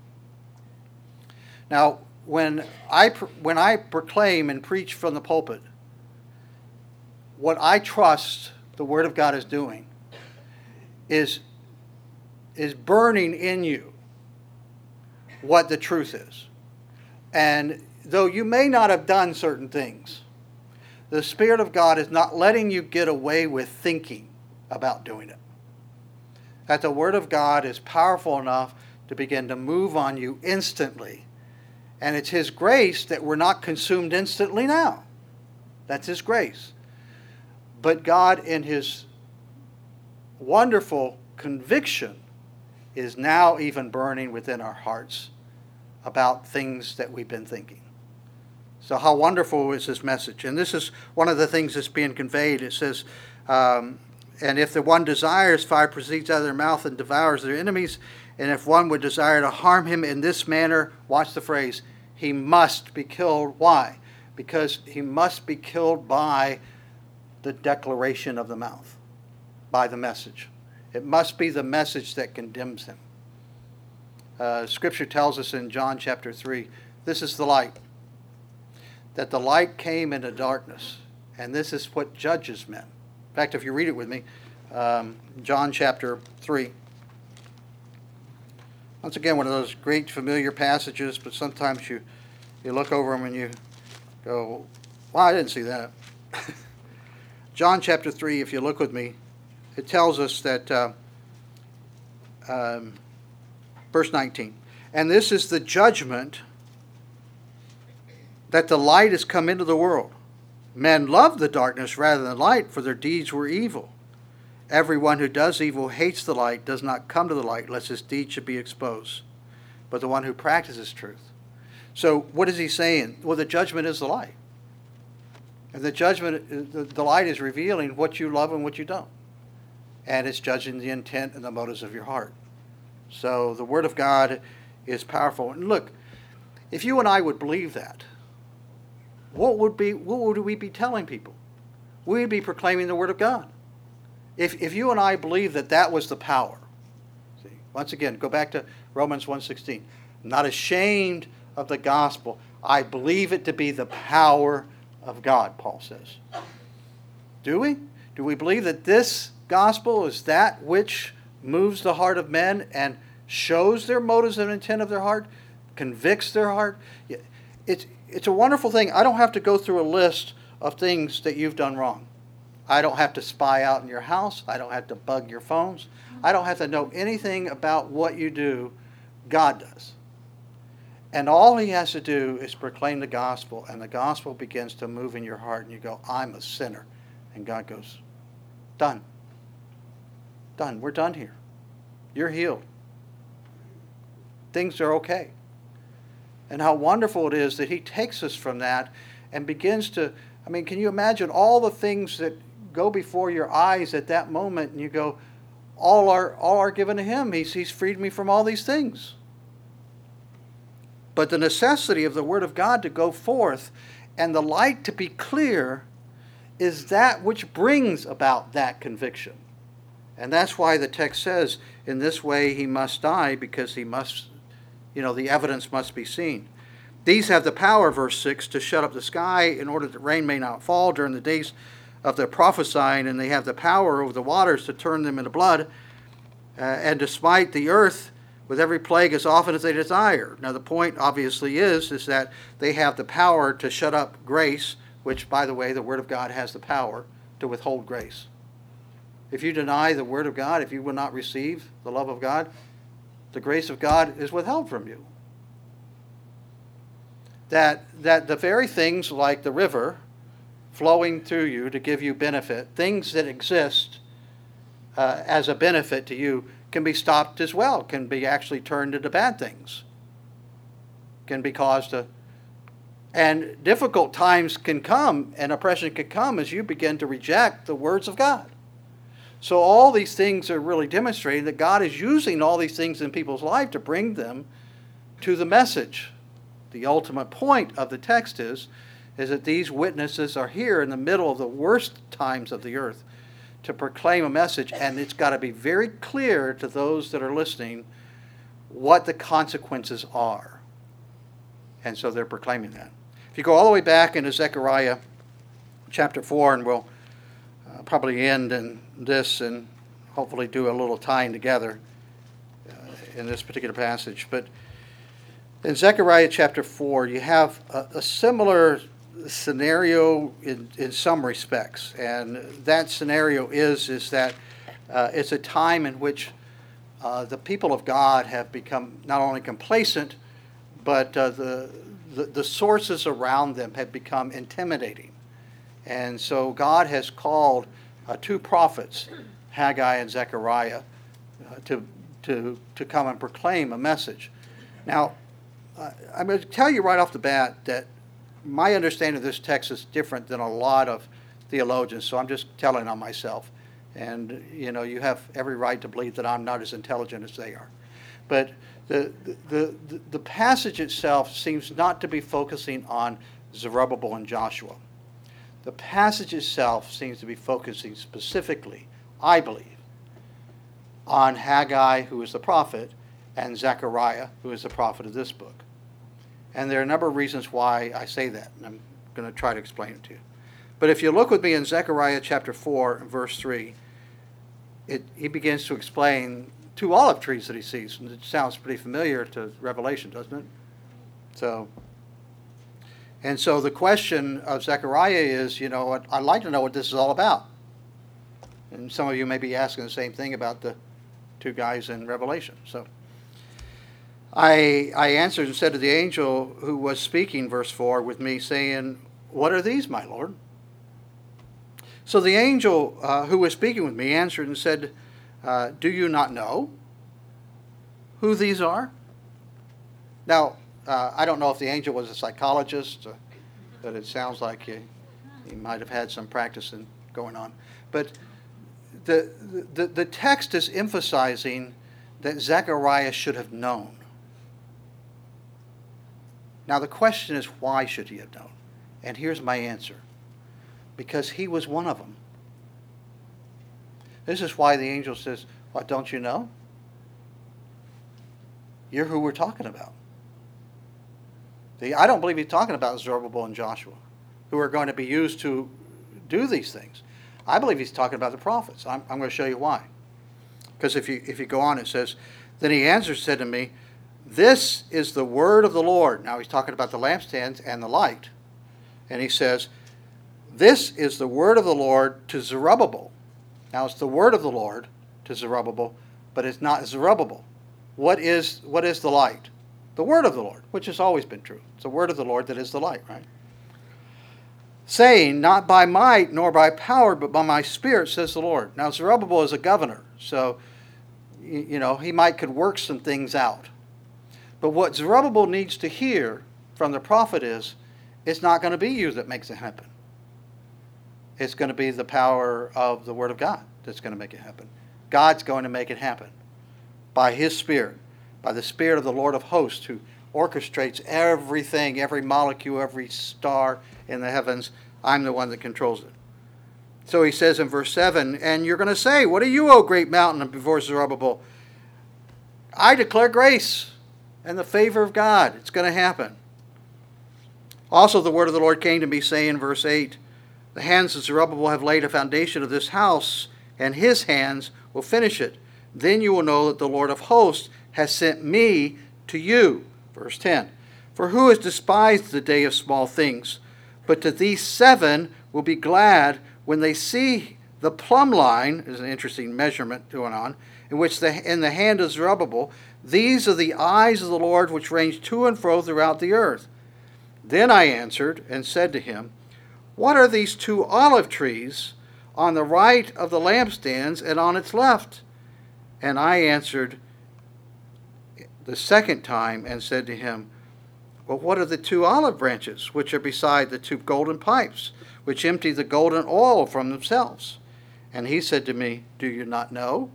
Now, when I, when I proclaim and preach from the pulpit, what I trust the Word of God is doing is, is burning in you what the truth is. And though you may not have done certain things, the Spirit of God is not letting you get away with thinking about doing it. That the Word of God is powerful enough to begin to move on you instantly. And it's His grace that we're not consumed instantly now. That's His grace. But God, in His wonderful conviction, is now even burning within our hearts about things that we've been thinking. So how wonderful is this message? And this is one of the things that's being conveyed. It says, um, and if the one desires, fire proceeds out of their mouth and devours their enemies. And if one would desire to harm him in this manner, watch the phrase, he must be killed. Why? Because he must be killed by the declaration of the mouth, by the message. It must be the message that condemns him. Uh, Scripture tells us in John chapter three, this is the light, that the light came into darkness, and this is what judges men. In fact, if you read it with me, um, John chapter three. Once again, one of those great familiar passages, but sometimes you, you look over them and you go, wow, I didn't see that. John chapter three, if you look with me, it tells us that, uh, um, verse nineteen, and this is the judgment, that the light has come into the world. Men love the darkness rather than light, for their deeds were evil. Everyone who does evil hates the light, does not come to the light, lest his deeds should be exposed. But the one who practices truth. So what is he saying? Well, the judgment is the light. And the judgment, the, the light is revealing what you love and what you don't. And it's judging the intent and the motives of your heart. So the Word of God is powerful. And look, if you and I would believe that, what would be what would we be telling people? We'd be proclaiming the Word of God. If if you and I believe that that was the power. See, once again, go back to Romans one sixteen. I'm not ashamed of the gospel. I believe it to be the power of God, Paul says. Do we? Do we believe that this gospel is that which moves the heart of men and shows their motives and intent of their heart, convicts their heart? It's, it's a wonderful thing. I don't have to go through a list of things that you've done wrong. I don't have to spy out in your house. I don't have to bug your phones. I don't have to know anything about what you do God does. And all he has to do is proclaim the gospel, and the gospel begins to move in your heart, and you go, I'm a sinner. And God goes, done. Done. We're done here. You're healed. Things are okay. And how wonderful it is that he takes us from that and begins to, I mean, can you imagine all the things that go before your eyes at that moment, and you go, all are, all are given to him. He's, he's freed me from all these things. But the necessity of the Word of God to go forth and the light to be clear is that which brings about that conviction. And that's why the text says, in this way he must die, because he must, you know, the evidence must be seen. These have the power, verse six, to shut up the sky in order that rain may not fall during the days of their prophesying, and they have the power over the waters to turn them into blood, uh, and to smite the earth with every plague as often as they desire. Now the point obviously is, is that they have the power to shut up grace, which, by the way, the Word of God has the power to withhold grace. If you deny the Word of God, if you will not receive the love of God, the grace of God is withheld from you. That, that the very things like the river flowing through you to give you benefit, things that exist uh, as a benefit to you, can be stopped as well, can be actually turned into bad things, can be caused to, and difficult times can come, and oppression can come as you begin to reject the words of God. So all these things are really demonstrating that God is using all these things in people's life to bring them to the message. The ultimate point of the text is, is that these witnesses are here in the middle of the worst times of the earth to proclaim a message, and it's got to be very clear to those that are listening what the consequences are. And so they're proclaiming that. If you go all the way back into Zechariah chapter four, and we'll uh, probably end in this and hopefully do a little tying together uh, in this particular passage. But in Zechariah chapter four, you have a, a similar scenario in, in some respects, and that scenario is is that uh, it's a time in which uh, the people of God have become not only complacent, but uh, the, the the sources around them have become intimidating, and so God has called uh, two prophets, Haggai and Zechariah, uh, to to to come and proclaim a message. Now, uh, I'm going to tell you right off the bat that my understanding of this text is different than a lot of theologians, so I'm just telling on myself. And, you know, you have every right to believe that I'm not as intelligent as they are. But the, the, the, the passage itself seems not to be focusing on Zerubbabel and Joshua. The passage itself seems to be focusing specifically, I believe, on Haggai, who is the prophet, and Zechariah, who is the prophet of this book. And there are a number of reasons why I say that, and I'm going to try to explain it to you. But if you look with me in Zechariah chapter four, verse three, it, he begins to explain two olive trees that he sees. And it sounds pretty familiar to Revelation, doesn't it? So, and so the question of Zechariah is, you know, I'd like to know what this is all about. And some of you may be asking the same thing about the two guys in Revelation. So I, I answered and said to the angel who was speaking, verse four, with me, saying, what are these, my Lord? So the angel uh, who was speaking with me answered and said, uh, do you not know who these are? Now, uh, I don't know if the angel was a psychologist, uh, but it sounds like he, he might have had some practice in going on. But the, the, the text is emphasizing that Zechariah should have known. Now the question is, why should he have known? And here's my answer. Because he was one of them. This is why the angel says, what, don't you know? You're who we're talking about. The, I don't believe he's talking about Zerubbabel and Joshua, who are going to be used to do these things. I believe he's talking about the prophets. I'm, I'm going to show you why. Because if you, if you go on, it says, then he answered, said to me, this is the word of the Lord. Now he's talking about the lampstands and the light. And he says, this is the word of the Lord to Zerubbabel. Now it's the word of the Lord to Zerubbabel, but it's not Zerubbabel. What is, what is the light? The word of the Lord, which has always been true. It's the word of the Lord that is the light, right? Saying, not by might nor by power, but by my spirit, says the Lord. Now, Zerubbabel is a governor, so, you know, he might could work some things out. But what Zerubbabel needs to hear from the prophet is, it's not going to be you that makes it happen. It's going to be the power of the Word of God that's going to make it happen. God's going to make it happen by His Spirit, by the Spirit of the Lord of hosts, who orchestrates everything, every molecule, every star in the heavens. I'm the one that controls it. So he says in verse seven, and you're going to say, what are you, O great mountain, before Zerubbabel? I declare grace and the favor of God. It's going to happen. Also the word of the Lord came to me, saying in verse eight, the hands of Zerubbabel have laid a foundation of this house, and his hands will finish it. Then you will know that the Lord of hosts has sent me to you. Verse ten, for who has despised the day of small things? But to these seven will be glad when they see the plumb line, is an interesting measurement going on, in which the, in the hand of Zerubbabel, these are the eyes of the Lord which range to and fro throughout the earth. Then I answered and said to him, what are these two olive trees on the right of the lampstands and on its left? And I answered the second time and said to him, well, what are the two olive branches which are beside the two golden pipes, which empty the golden oil from themselves? And he said to me, do you not know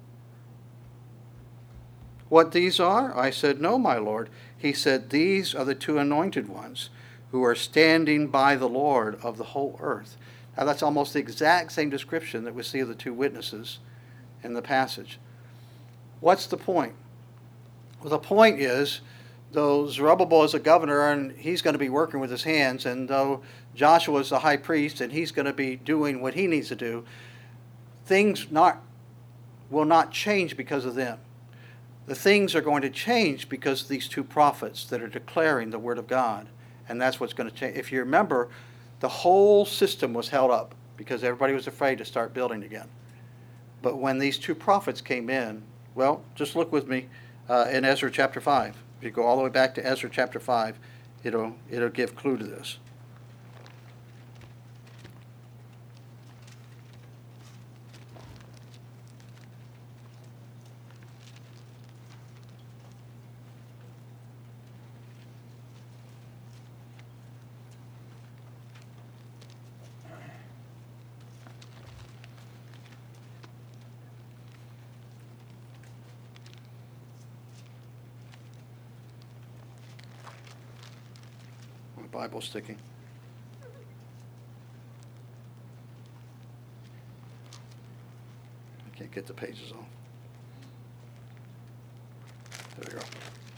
what these are? I said, no, my Lord. He said, these are the two anointed ones who are standing by the Lord of the whole earth. Now that's almost the exact same description that we see of the two witnesses in the passage. What's the point? Well, the point is, though Zerubbabel is a governor and he's going to be working with his hands, and though Joshua is the high priest and he's going to be doing what he needs to do, things not will not change because of them. The things are going to change because of these two prophets that are declaring the word of God. And that's what's going to change. If you remember, the whole system was held up because everybody was afraid to start building again. But when these two prophets came in, well, just look with me uh, in Ezra chapter five. If you go all the way back to Ezra chapter five, it'll, it'll give clue to this. Bible sticking. I can't get the pages off. There we go.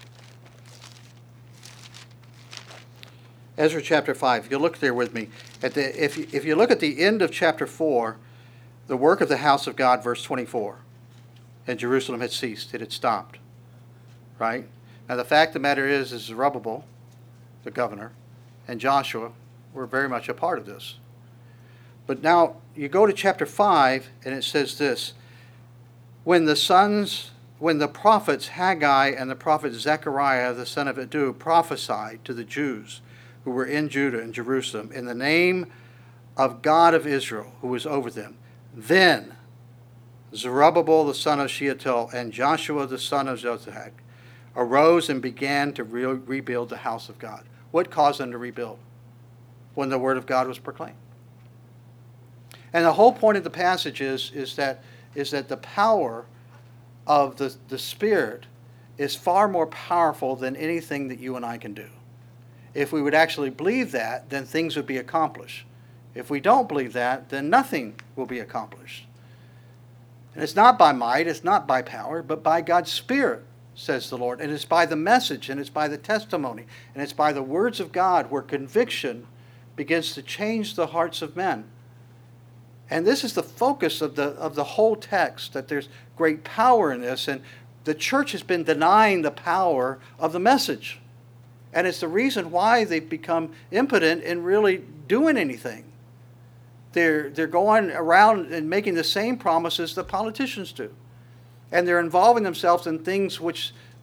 Ezra chapter five. If you look there with me, at the if you, if you look at the end of chapter four, the work of the house of God, verse twenty-four, and Jerusalem had ceased; it had stopped. Right now, the fact of the matter is, is Zerubbabel, the governor, and Joshua were very much a part of this. But now you go to chapter five, and it says this: when the sons, when the prophets Haggai and the prophet Zechariah, the son of Iddo, prophesied to the Jews who were in Judah and Jerusalem in the name of God of Israel, who was over them, then Zerubbabel the son of Shealtiel and Joshua the son of Jozadak arose and began to re- rebuild the house of God. What caused them to rebuild? When the word of God was proclaimed. And the whole point of the passage is, is, that, is that the power of the, the Spirit is far more powerful than anything that you and I can do. If we would actually believe that, then things would be accomplished. If we don't believe that, then nothing will be accomplished. And it's not by might, it's not by power, but by God's Spirit, says the Lord. And it's by the message, and it's by the testimony, and it's by the words of God where conviction begins to change the hearts of men. And this is the focus of the of the whole text, that there's great power in this, and the church has been denying the power of the message. And it's the reason why they've become impotent in really doing anything. They're, they're going around and making the same promises that politicians do. And they're involving themselves in things which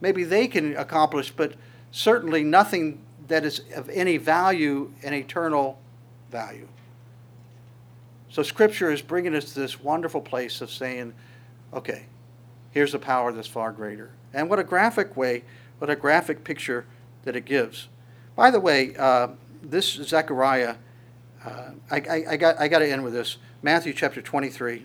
maybe they can accomplish, but certainly nothing that is of any value and eternal value. So Scripture is bringing us to this wonderful place of saying, okay, here's a power that's far greater. And what a graphic way, what a graphic picture that it gives. By the way, uh, this Zechariah, uh, I, I, I got I got to end with this. Matthew chapter twenty-three.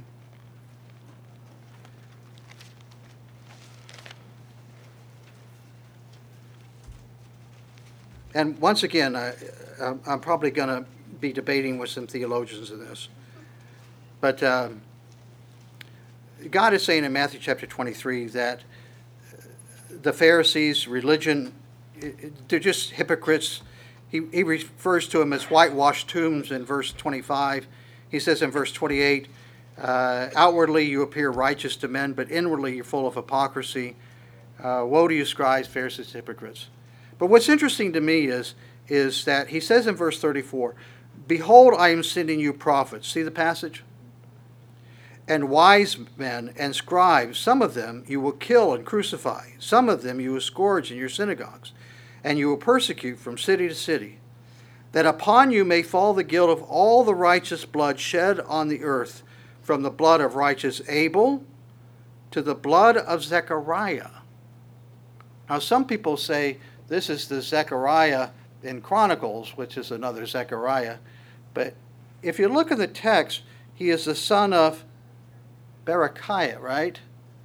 And once again, I, I'm probably going to be debating with some theologians in this. But um, God is saying in Matthew chapter twenty-three that the Pharisees, religion, they're just hypocrites. He, he refers to them as whitewashed tombs in verse twenty-five. He says in verse twenty-eight, uh, outwardly you appear righteous to men, but inwardly you're full of hypocrisy. Uh, woe to you, scribes, Pharisees, hypocrites. But what's interesting to me is, is that he says in verse thirty-four, behold, I am sending you prophets. See the passage? And wise men and scribes, some of them you will kill and crucify. Some of them you will scourge in your synagogues, and you will persecute from city to city, that upon you may fall the guilt of all the righteous blood shed on the earth, from the blood of righteous Abel to the blood of Zechariah. Now some people say this is the Zechariah in Chronicles, which is another Zechariah. But if you look at the text, he is the son of Berechiah, right?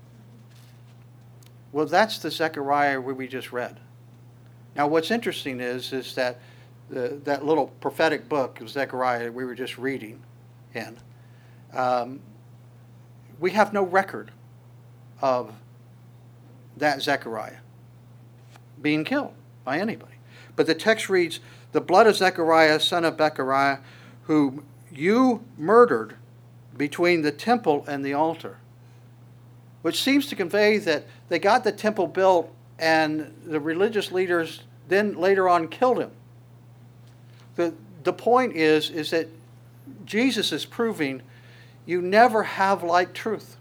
Well, that's the Zechariah where we just read. Now, what's interesting is, is that the, that little prophetic book of Zechariah we were just reading in, um, we have no record of that Zechariah being killed by anybody. But the text reads, the blood of Zechariah, son of Berechiah, whom you murdered between the temple and the altar. Which seems to convey that they got the temple built and the religious leaders then later on killed him. The, the point is, is that Jesus is proving you never have like truth.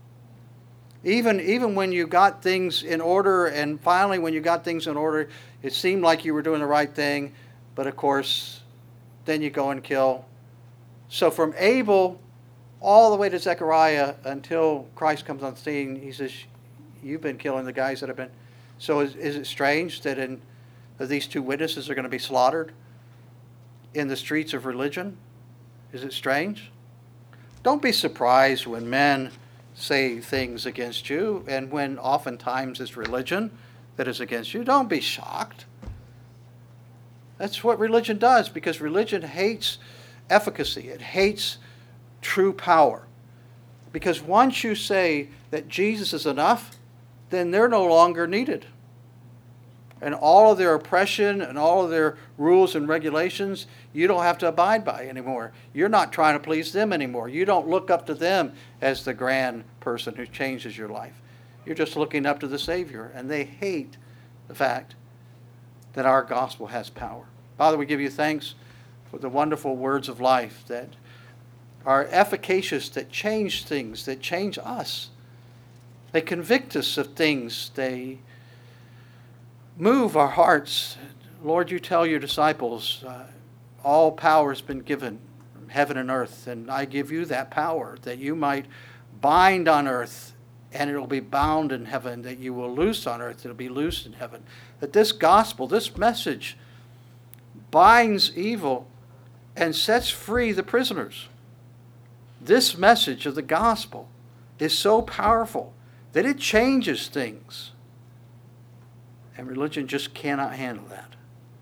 Even, even when you got things in order, and finally when you got things in order, it seemed like you were doing the right thing, but of course, then you go and kill. So from Abel all the way to Zechariah until Christ comes on scene, he says, you've been killing the guys that have been. So is, is it strange that, in, that these two witnesses are going to be slaughtered in the streets of religion? Is it strange? Don't be surprised when men say things against you, and when oftentimes it's religion that is against you. Don't be shocked. That's what religion does, because religion hates efficacy. It hates true power. Because once you say that Jesus is enough, then they're no longer needed. And all of their oppression and all of their rules and regulations, you don't have to abide by anymore. You're not trying to please them anymore. You don't look up to them as the grand person who changes your life. You're just looking up to the Savior. And they hate the fact that our gospel has power. Father, we give you thanks for the wonderful words of life that are efficacious, that change things, that change us. They convict us of things. They move our hearts. Lord, you tell your disciples, uh, all power has been given from heaven and earth, and I give you that power, that you might bind on earth, and it will be bound in heaven, that you will loose on earth, it will be loosed in heaven. That this gospel, this message, binds evil and sets free the prisoners. This message of the gospel is so powerful that it changes things. And religion just cannot handle that.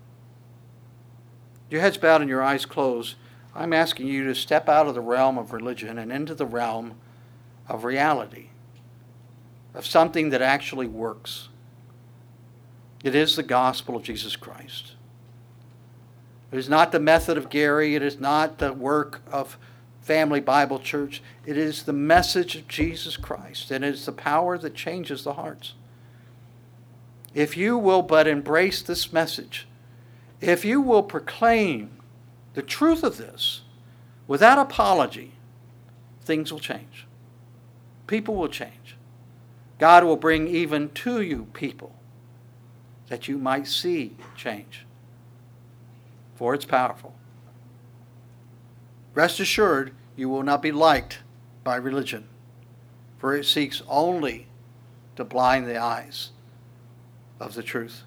Your heads bowed and your eyes closed. I'm asking you to step out of the realm of religion and into the realm of reality, of something that actually works. It is the gospel of Jesus Christ. It is not the method of Gary. It is not the work of Family Bible Church. It is the message of Jesus Christ, and it is the power that changes the hearts. If you will but embrace this message, if you will proclaim the truth of this without apology, things will change. People will change. God will bring even to you people that you might see change. For it's powerful. Rest assured, you will not be liked by religion, for it seeks only to blind the eyes of the truth.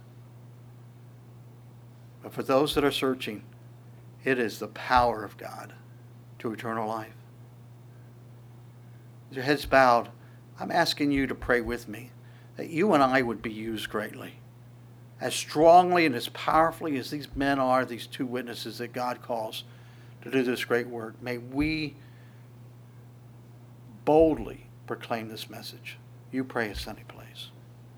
But for those that are searching, it is the power of God to eternal life. With your heads bowed, I'm asking you to pray with me that you and I would be used greatly. As strongly and as powerfully as these men are, these two witnesses that God calls to do this great work, may we boldly proclaim this message. You pray a Sunday place.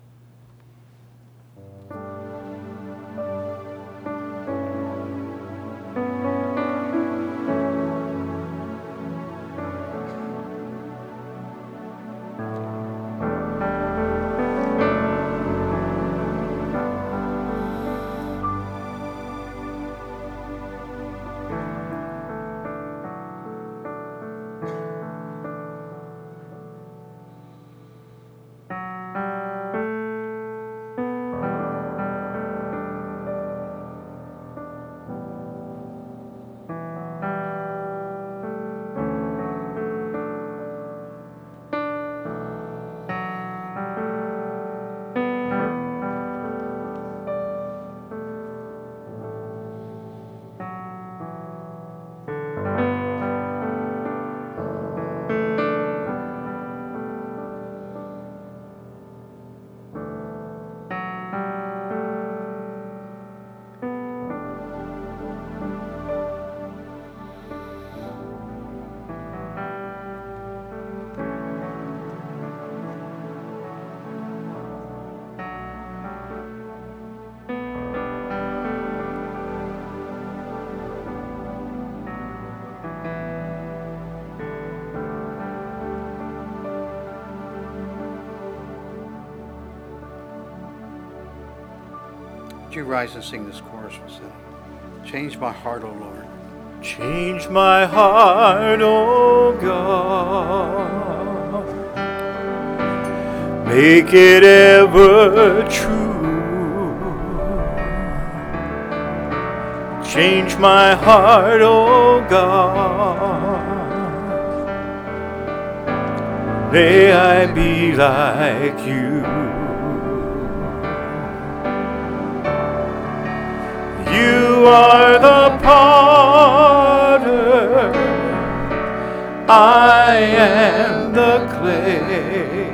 Would you rise and sing this chorus with us? Change my heart, O Lord. Change my heart, O God. Make it ever true. Change my heart, O God. May I be like you. You are the potter, I am the clay.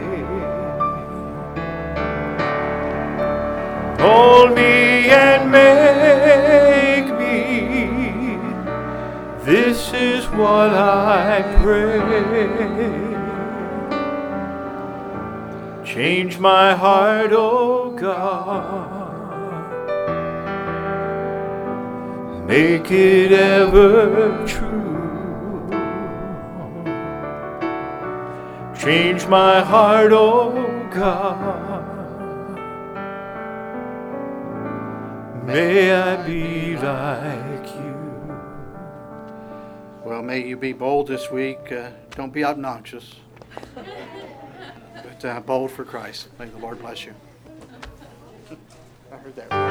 Mold me and make me, this is what I pray. Change my heart, O God. Make it ever true. Change my heart, O God. May I be like you. Well, may you be bold this week. Uh, don't be obnoxious, but uh, bold for Christ. May the Lord bless you. I heard that.